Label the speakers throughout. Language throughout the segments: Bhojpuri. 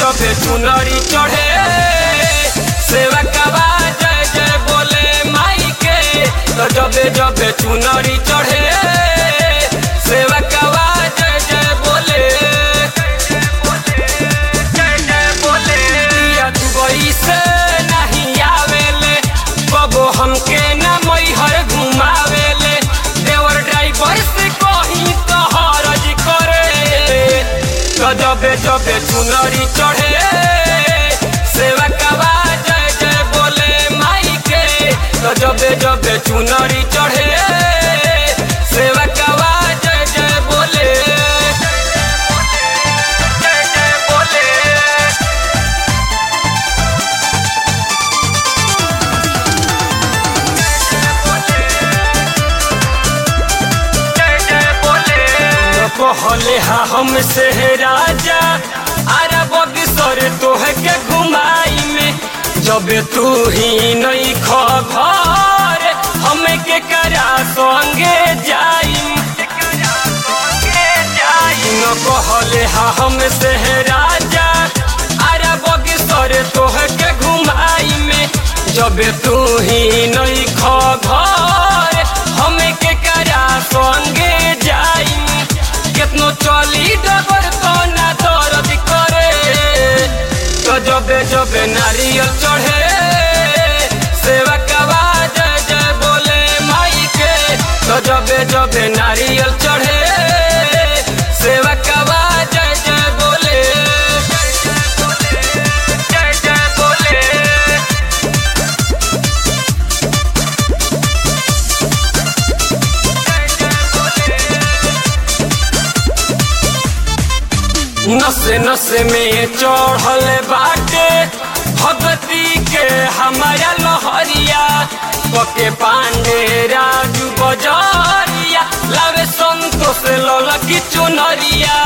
Speaker 1: जबे चुनरी चढ़े सेवा कबा जय जय बोले माई के। तो जबे जबे चुनरी चढ़े सेवा कबा जय जय बोले जय जय बोले। दुबई से नहीं आवेले बबो हमके न मैहर घुमावेले। देवर ड्राइवर से कहीं तो हरज करे। तो जबे जबे चुनरी चढ़े सेवा कबा जय जय बोले माई के। तो जबे जबे चुनरी चढ़े सेवा कबा जय जय बोले जय जय बोले। जय जय बोले कहले हा हमसे राजा अरे बगसर तोह के घुमाई में। जब तू ही नहीं खबर हमें के करा संगे जाई न कहले हा हमसे राजा अरे बगसर तोह के घुमाई में। जब तू ही नहीं खबर हमें के करा संगे जाई। कितनो चली डबर तो ना दर्द करे। तो जबे जबे नारियल चढ़े सेवा कबा जय जय बोले माई के। तो जबे जबे नारियल चढ़े सेवा कबा जय जय बोले जय जय बोले। नसे नसे में चढ़ल बाटे भगती के हमारा लहरिया। पके पांडे राजू बजरिया लावे संतोष ललकी चुनरिया।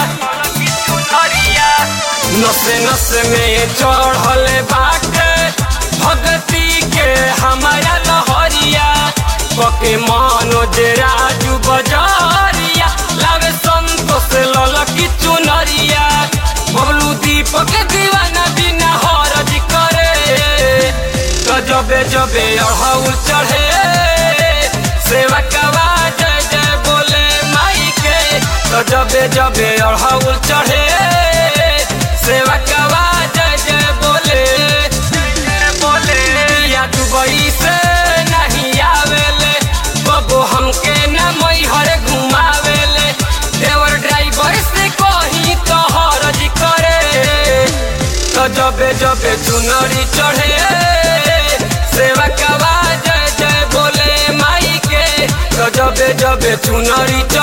Speaker 1: नसे नसे में चढ़ल बाटे भगती के हमारा लहरिया। पके मनोज राजू बजरिया लावे संतोष ललकी चुनरिया। बबलू दीपक दीवाना बिना हरज करे। तो जबे जबे अड़हुल चढ़े सेवा कबा जय जय बोले माई के। तो जबे जबे अड़हुल चढ़े सेवा कबा जय जय बोले बोले। या दुबई से नहीं आवेले बबो हमके न मैहर घुमावेले। देवर ड्राइवर से कहीं तो हरज करे। तो जबे जबे चुनरी चढ़े सेवा कबा जय जय बोले माई के। तो जबे जबे चुनरी